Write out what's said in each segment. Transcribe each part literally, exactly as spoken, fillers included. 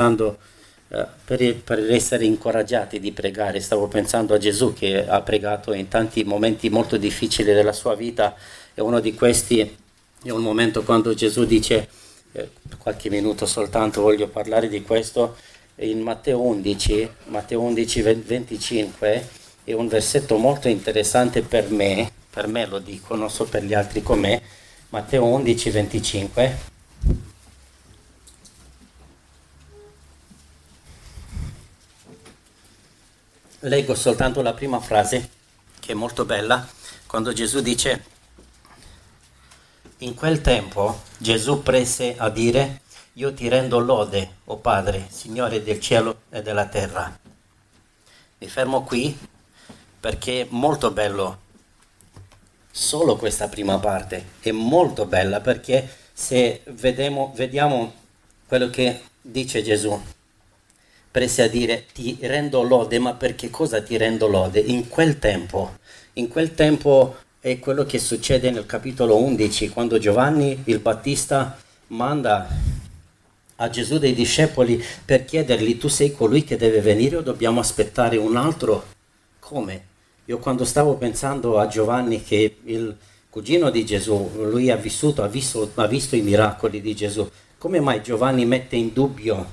pensando eh, per, per essere incoraggiati di pregare, stavo pensando a Gesù che ha pregato in tanti momenti molto difficili della sua vita, e uno di questi è un momento quando Gesù dice, eh, qualche minuto soltanto voglio parlare di questo, in Matteo undici, Matteo undici venticinque, è un versetto molto interessante per me, per me lo dico, non so per gli altri com'è. Matteo undici venticinque. Leggo soltanto la prima frase, che è molto bella, quando Gesù dice: in quel tempo Gesù prese a dire: io ti rendo lode, o Padre, Signore del cielo e della terra. Mi fermo qui perché è molto bello. Solo questa prima parte è molto bella, perché se vediamo, vediamo quello che dice Gesù, prese a dire ti rendo lode, ma perché cosa ti rendo lode? In quel tempo, in quel tempo è quello che succede nel capitolo undici, quando Giovanni il Battista manda a Gesù dei discepoli per chiedergli: tu sei colui che deve venire o dobbiamo aspettare un altro? Come? Io quando stavo pensando a Giovanni, che il cugino di Gesù, lui ha vissuto, ha visto, ha visto i miracoli di Gesù, come mai Giovanni mette in dubbio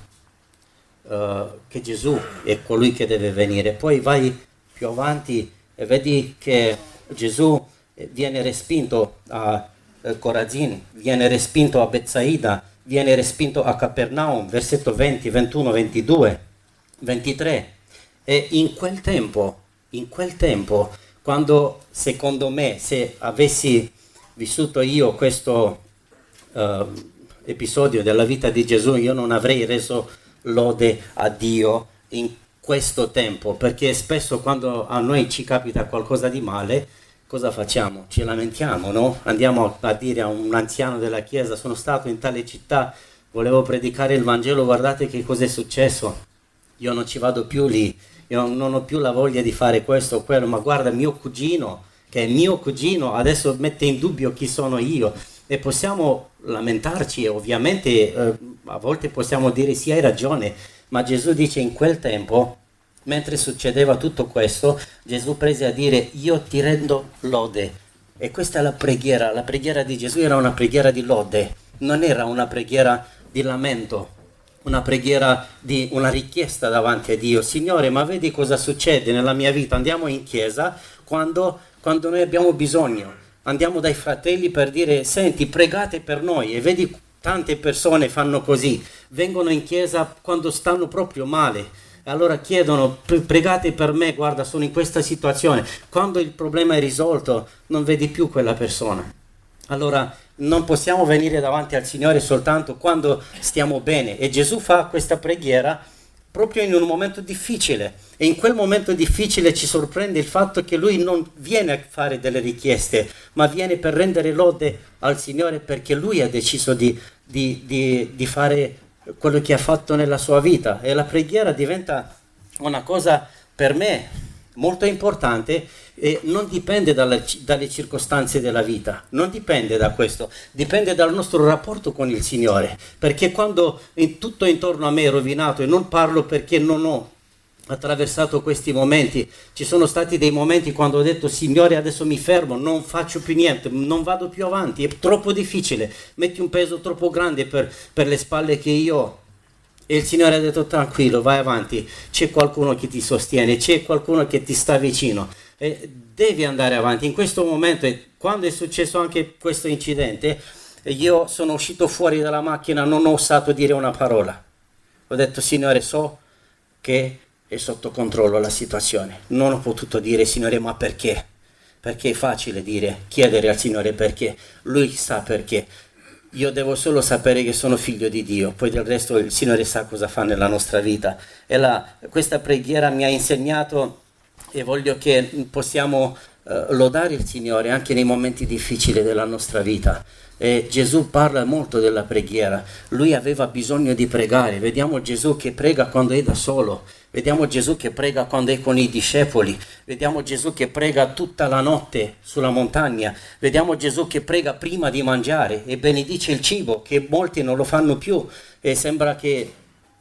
uh, che Gesù è colui che deve venire? Poi vai più avanti e vedi che Gesù viene respinto a Corazin, viene respinto a Betsaida, viene respinto a Capernaum, versetto venti, ventuno, ventidue, ventitré. E in quel tempo, in quel tempo, quando secondo me, se avessi vissuto io questo uh, episodio della vita di Gesù, io non avrei reso lode a Dio in questo tempo, perché spesso quando a noi ci capita qualcosa di male, cosa facciamo? Ci lamentiamo, no? Andiamo a dire a un anziano della chiesa: sono stato in tale città, volevo predicare il Vangelo, guardate che cosa è successo, io non ci vado più lì, io non ho più la voglia di fare questo o quello, ma guarda mio cugino, che è mio cugino, adesso mette in dubbio chi sono io. E possiamo lamentarci, e ovviamente eh, a volte possiamo dire sì, hai ragione, ma Gesù dice in quel tempo, mentre succedeva tutto questo, Gesù prese a dire: io ti rendo lode. E questa è la preghiera, la preghiera di Gesù era una preghiera di lode, non era una preghiera di lamento, una preghiera di una richiesta davanti a Dio. Signore, ma vedi cosa succede nella mia vita? Andiamo in chiesa quando, quando noi abbiamo bisogno, andiamo dai fratelli per dire: senti, pregate per noi, e vedi tante persone fanno così, vengono in chiesa quando stanno proprio male, allora chiedono: pregate per me, guarda sono in questa situazione. Quando il problema è risolto non vedi più quella persona. Allora non possiamo venire davanti al Signore soltanto quando stiamo bene, e Gesù fa questa preghiera proprio in un momento difficile, e in quel momento difficile ci sorprende il fatto che lui non viene a fare delle richieste, ma viene per rendere lode al Signore, perché lui ha deciso di, di, di, di fare quello che ha fatto nella sua vita. E la preghiera diventa una cosa per me molto importante, e non dipende dalla, dalle circostanze della vita, non dipende da questo, dipende dal nostro rapporto con il Signore, perché quando in tutto intorno a me è rovinato, e non parlo perché non ho attraversato questi momenti, ci sono stati dei momenti quando ho detto: Signore, adesso mi fermo, non faccio più niente, non vado più avanti, è troppo difficile, metti un peso troppo grande per, per le spalle che io ho. E il Signore ha detto: tranquillo, vai avanti, c'è qualcuno che ti sostiene, c'è qualcuno che ti sta vicino, e devi andare avanti. In questo momento, e quando è successo anche questo incidente, io sono uscito fuori dalla macchina, non ho osato dire una parola, ho detto: Signore, so che è sotto controllo la situazione. Non ho potuto dire: Signore, ma perché? Perché è facile dire, chiedere al Signore perché, lui sa perché. Io devo solo sapere che sono figlio di Dio, poi del resto il Signore sa cosa fa nella nostra vita. E la, questa preghiera mi ha insegnato, e voglio che possiamo eh, lodare il Signore anche nei momenti difficili della nostra vita. E Gesù parla molto della preghiera, lui aveva bisogno di pregare. Vediamo Gesù che prega quando è da solo, vediamo Gesù che prega quando è con i discepoli, vediamo Gesù che prega tutta la notte sulla montagna, vediamo Gesù che prega prima di mangiare e benedice il cibo, che molti non lo fanno più, e sembra che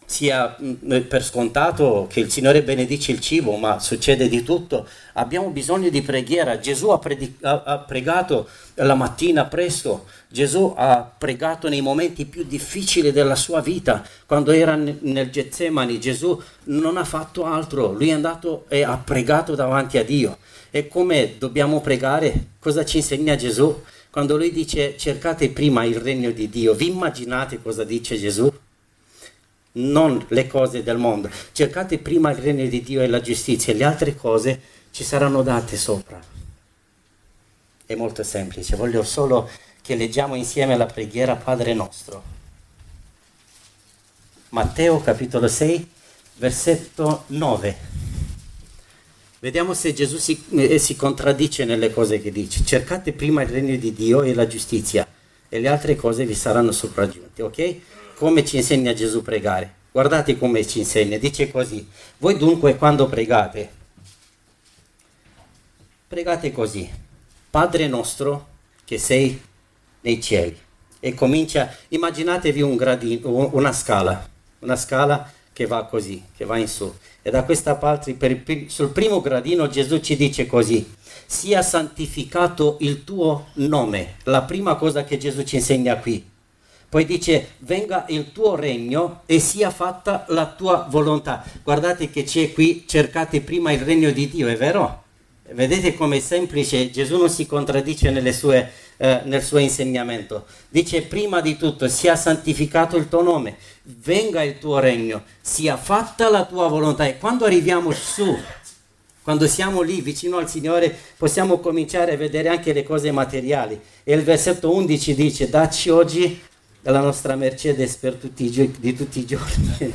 sia mh, per scontato che il Signore benedice il cibo, ma succede di tutto. Abbiamo bisogno di preghiera. Gesù ha, predic- ha, ha pregato la mattina presto, Gesù ha pregato nei momenti più difficili della sua vita, quando era n- nel Getsemani. Gesù non ha fatto altro, lui è andato e ha pregato davanti a Dio. E come dobbiamo pregare? Cosa ci insegna Gesù? Quando lui dice cercate prima il regno di Dio, vi immaginate cosa dice Gesù? Non le cose del mondo, cercate prima il regno di Dio e la giustizia, e le altre cose ci saranno date sopra. È molto semplice, voglio solo che leggiamo insieme la preghiera Padre nostro. Matteo capitolo sei, versetto nove. Vediamo se Gesù si, eh, si contraddice nelle cose che dice. Cercate prima il regno di Dio e la giustizia, e le altre cose vi saranno sopraggiunte, ok? Come ci insegna Gesù a pregare? Guardate come ci insegna, dice così: voi dunque quando pregate, pregate così: Padre nostro che sei nei cieli. E comincia, immaginatevi un gradino, una scala, una scala che va così, che va in su. E da questa parte, per, sul primo gradino Gesù ci dice così: sia santificato il tuo nome. La prima cosa che Gesù ci insegna qui. Poi dice: venga il tuo regno e sia fatta la tua volontà. Guardate che c'è qui: cercate prima il regno di Dio, è vero? Vedete com'è semplice? Gesù non si contraddice nelle sue, eh, nel suo insegnamento. Dice: prima di tutto sia santificato il tuo nome, venga il tuo regno, sia fatta la tua volontà. E quando arriviamo su, quando siamo lì vicino al Signore, possiamo cominciare a vedere anche le cose materiali. E il versetto undici dice: dacci oggi la nostra Mercedes per tutti i gio- di tutti i giorni,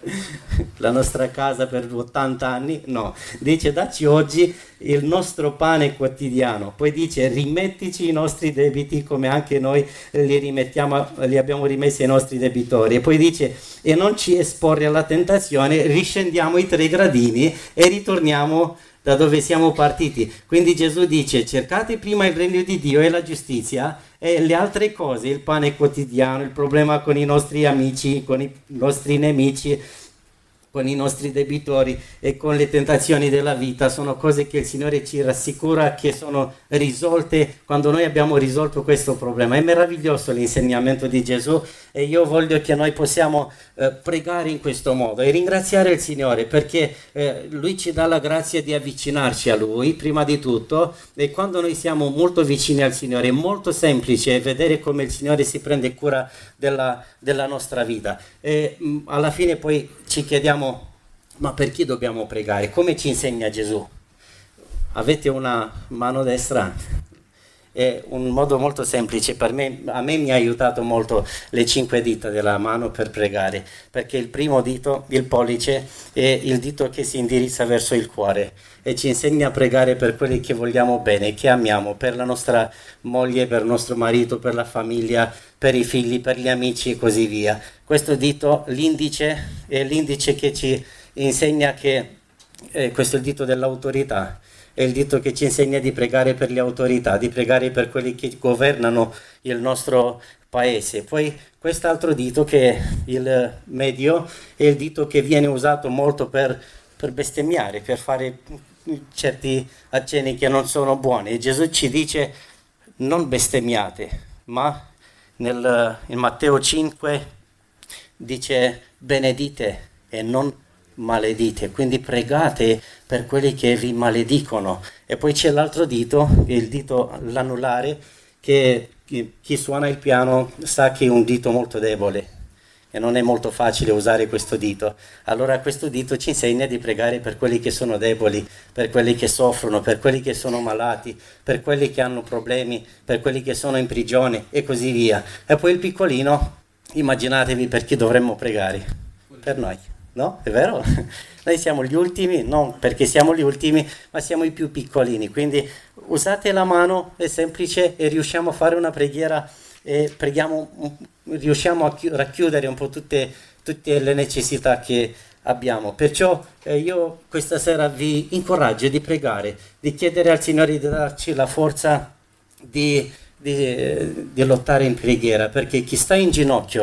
la nostra casa per ottanta anni, no, dice: dacci oggi il nostro pane quotidiano. Poi dice: rimettici i nostri debiti come anche noi li rimettiamo, li abbiamo rimessi ai nostri debitori. E poi dice: e non ci esporre alla tentazione, riscendiamo i tre gradini e ritorniamo da dove siamo partiti. Quindi Gesù dice: cercate prima il regno di Dio e la giustizia, e le altre cose, il pane quotidiano, il problema con i nostri amici, con i nostri nemici, con i nostri debitori e con le tentazioni della vita, sono cose che il Signore ci rassicura che sono risolte quando noi abbiamo risolto questo problema. È meraviglioso l'insegnamento di Gesù, e io voglio che noi possiamo eh, pregare in questo modo e ringraziare il Signore, perché eh, Lui ci dà la grazia di avvicinarci a Lui prima di tutto, e quando noi siamo molto vicini al Signore è molto semplice vedere come il Signore si prende cura della, della nostra vita. E mh, alla fine poi ci chiediamo: ma perché dobbiamo pregare? Come ci insegna Gesù? Avete una mano destra? È un modo molto semplice. Per me, a me mi ha aiutato molto le cinque dita della mano per pregare, perché il primo dito, il pollice, è il dito che si indirizza verso il cuore e ci insegna a pregare per quelli che vogliamo bene, che amiamo, per la nostra moglie, per il nostro marito, per la famiglia, per i figli, per gli amici e così via. Questo dito, l'indice, è l'indice che ci insegna che eh, questo è il dito dell'autorità. È il dito che ci insegna di pregare per le autorità, di pregare per quelli che governano il nostro paese. Poi quest'altro dito, che è il medio, è il dito che viene usato molto per, per bestemmiare, per fare certi accenni che non sono buoni. E Gesù ci dice: non bestemmiate, ma nel, in Matteo cinque dice: benedite e non maledite, quindi pregate per quelli che vi maledicono. E poi c'è l'altro dito, il dito l'anulare, che chi suona il piano sa che è un dito molto debole e non è molto facile usare questo dito. Allora questo dito ci insegna di pregare per quelli che sono deboli, per quelli che soffrono, per quelli che sono malati, per quelli che hanno problemi, per quelli che sono in prigione e così via. E poi il piccolino, immaginatevi per chi dovremmo pregare, per noi. No? È vero? Noi siamo gli ultimi, non perché siamo gli ultimi, ma siamo i più piccolini. Quindi usate la mano, è semplice, e riusciamo a fare una preghiera e preghiamo, riusciamo a racchiudere un po' tutte, tutte le necessità che abbiamo. Perciò eh, io questa sera vi incoraggio di pregare, di chiedere al Signore di darci la forza di, di, di lottare in preghiera, perché chi sta in ginocchio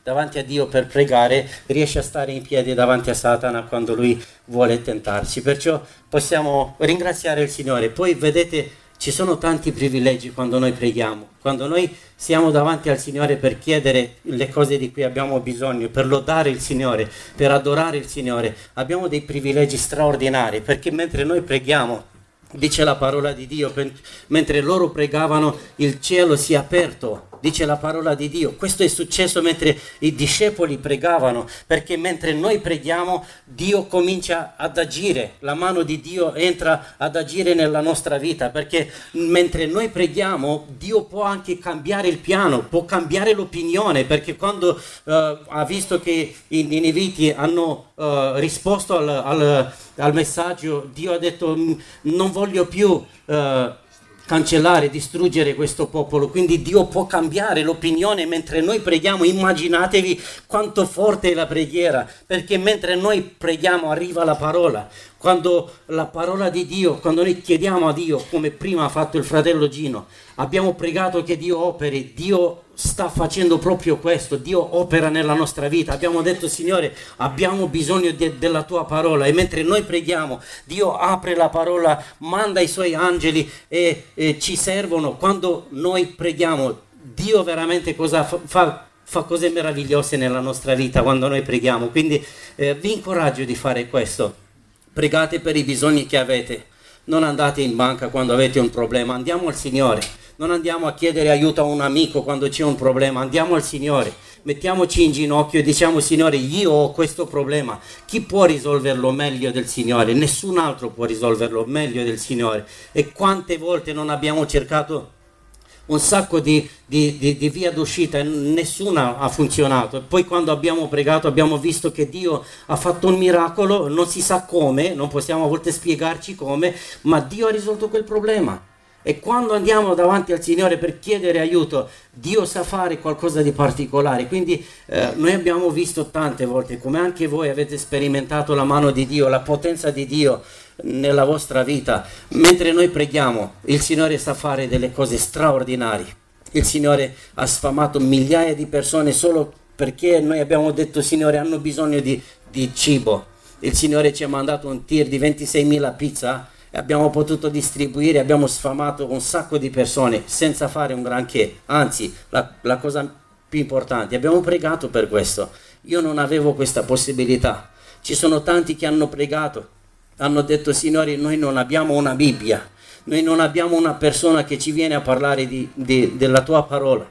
davanti a Dio per pregare, riesce a stare in piedi davanti a Satana quando lui vuole tentarci. Perciò possiamo ringraziare il Signore. Poi vedete, ci sono tanti privilegi quando noi preghiamo, quando noi siamo davanti al Signore per chiedere le cose di cui abbiamo bisogno, per lodare il Signore, per adorare il Signore. Abbiamo dei privilegi straordinari, perché mentre noi preghiamo, dice la parola di Dio, mentre loro pregavano il cielo si è aperto, dice la parola di Dio. Questo è successo mentre i discepoli pregavano, perché mentre noi preghiamo Dio comincia ad agire, la mano di Dio entra ad agire nella nostra vita, perché mentre noi preghiamo Dio può anche cambiare il piano, può cambiare l'opinione, perché quando uh, ha visto che i niniviti hanno uh, risposto al, al, al messaggio, Dio ha detto non voglio più uh, cancellare, distruggere questo popolo. Quindi Dio può cambiare l'opinione mentre noi preghiamo. Immaginatevi quanto forte è la preghiera, perché mentre noi preghiamo arriva la parola. Quando la parola di Dio, quando noi chiediamo a Dio, come prima ha fatto il fratello Gino, abbiamo pregato che Dio operi, Dio sta facendo proprio questo, Dio opera nella nostra vita. Abbiamo detto Signore, abbiamo bisogno de- della tua parola, e mentre noi preghiamo Dio apre la parola, manda i suoi angeli e, e ci servono. Quando noi preghiamo Dio veramente cosa fa, fa, fa cose meravigliose nella nostra vita quando noi preghiamo. Quindi eh, vi incoraggio di fare questo. Pregate per i bisogni che avete, non andate in banca quando avete un problema, andiamo al Signore. Non andiamo a chiedere aiuto a un amico quando c'è un problema, andiamo al Signore, mettiamoci in ginocchio e diciamo Signore, io ho questo problema, chi può risolverlo meglio del Signore? Nessun altro può risolverlo meglio del Signore. E quante volte non abbiamo cercato un sacco di, di, di, di via d'uscita e nessuna ha funzionato, e poi quando abbiamo pregato abbiamo visto che Dio ha fatto un miracolo, non si sa come, non possiamo a volte spiegarci come, ma Dio ha risolto quel problema. E quando andiamo davanti al Signore per chiedere aiuto, Dio sa fare qualcosa di particolare. Quindi eh, noi abbiamo visto tante volte, come anche voi avete sperimentato la mano di Dio, la potenza di Dio nella vostra vita. Mentre noi preghiamo, il Signore sa fare delle cose straordinarie. Il Signore ha sfamato migliaia di persone solo perché noi abbiamo detto Signore, hanno bisogno di, di cibo. Il Signore ci ha mandato un tir di ventiseimila pizza, abbiamo potuto distribuire, abbiamo sfamato un sacco di persone senza fare un granché. Anzi, la, la cosa più importante, abbiamo pregato per questo. Io non avevo questa possibilità. Ci sono tanti che hanno pregato, hanno detto Signore, noi non abbiamo una Bibbia, noi non abbiamo una persona che ci viene a parlare di, di, della tua parola.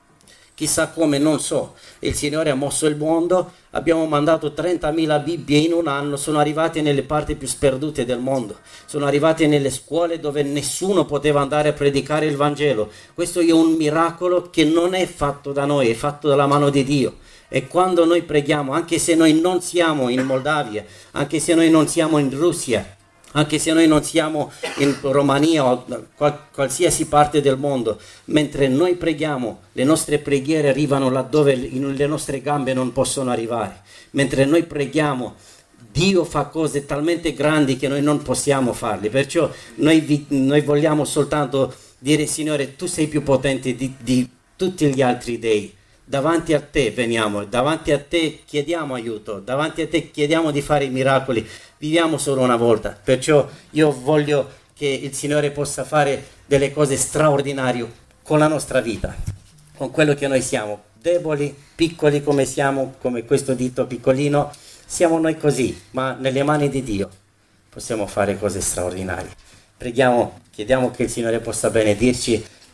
Chissà come, non so. Il Signore ha mosso il mondo, abbiamo mandato trentamila Bibbie in un anno, sono arrivate nelle parti più sperdute del mondo, sono arrivate nelle scuole dove nessuno poteva andare a predicare il Vangelo. Questo è un miracolo che non è fatto da noi, è fatto dalla mano di Dio. E quando noi preghiamo, anche se noi non siamo in Moldavia, anche se noi non siamo in Russia, anche se noi non siamo in Romania o qual- qualsiasi parte del mondo, mentre noi preghiamo, le nostre preghiere arrivano laddove le nostre gambe non possono arrivare. Mentre noi preghiamo, Dio fa cose talmente grandi che noi non possiamo farle. Perciò noi, vi, noi vogliamo soltanto dire Signore, tu sei più potente di, di tutti gli altri dei. Davanti a te veniamo, davanti a te chiediamo aiuto, davanti a te chiediamo di fare i miracoli. Viviamo solo una volta, perciò io voglio che il Signore possa fare delle cose straordinarie con la nostra vita, con quello che noi siamo, deboli, piccoli come siamo, come questo dito piccolino, siamo noi così, ma nelle mani di Dio possiamo fare cose straordinarie. Preghiamo, chiediamo che il Signore possa benedirci